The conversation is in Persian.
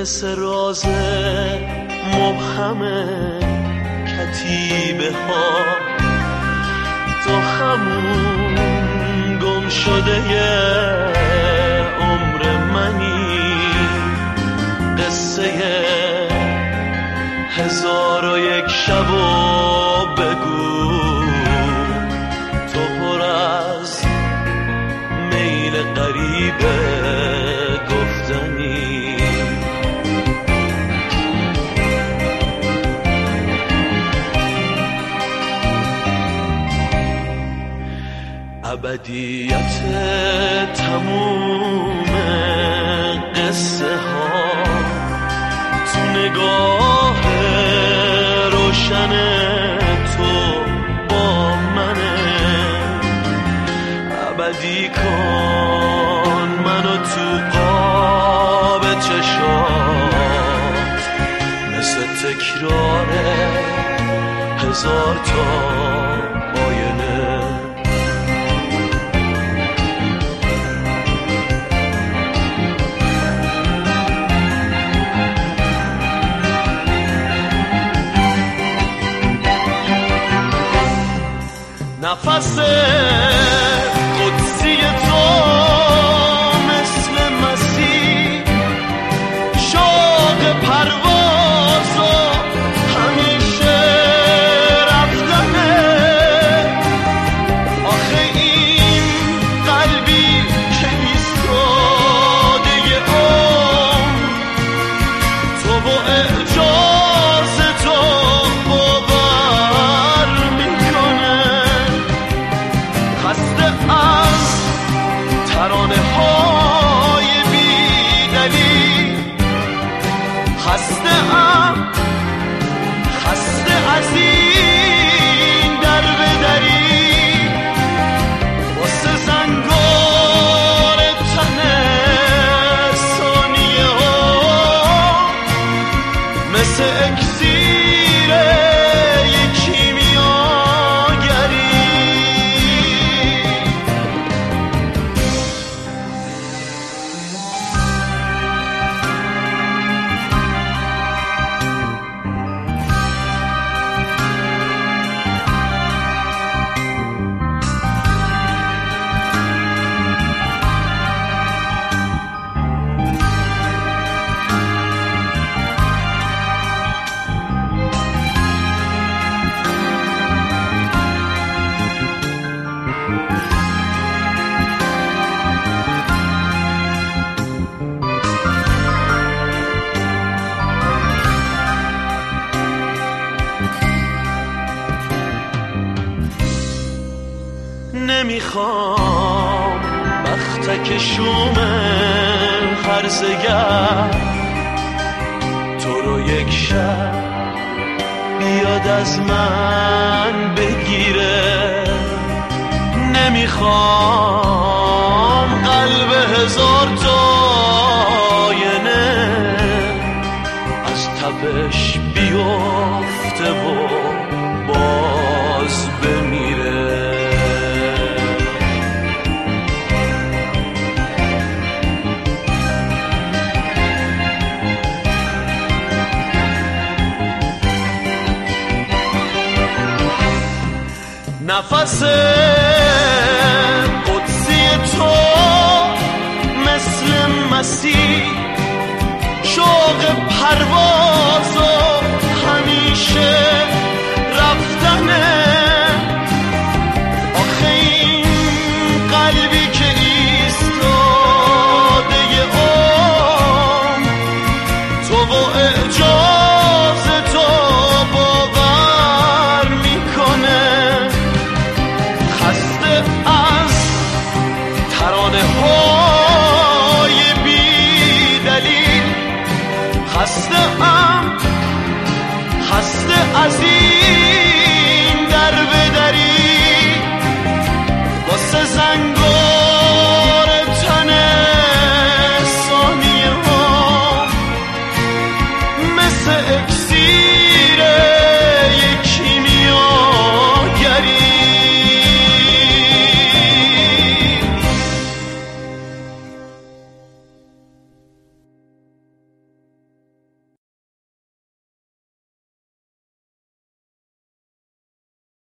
مثل راز مبهم کتیبه ها تو همون گم شده عمر منی، قصه 1001 شبو بگو، تو پر از میل غریبه گفتنی. ابدیت تموم قصه ها تو نگاه روشن تو با منه، ابدی کن منو تو قاب چشات، مثل تکرار 1000 تا آینه. نفس قدسی تو مثل مسیح، شوق پرواز و همیشه رفتنه. آخه این قلبی که ایستاده عمر، تو با اعجاز تو باور میکنه. خسته از ترانه های بی دلیل، خسته از این در بدری، واسه زنگار تنه ثانیه ها، مثل اکسیر یکی نمیخوام بختک شوم هرزگر تو رو یک شب بیاد از من بگیره. نمیخوام قلب 1000 تا آینه از تپش بیفته و باز بمیره. نفس قدسی تو مثل مسیح، شوق پرواز و همیشه رفتنه. آخه این قلبی که ایستاده عمر، تو با اعجاز تو باور میکنه. خسته از ترانه های بی دلیل، خسته از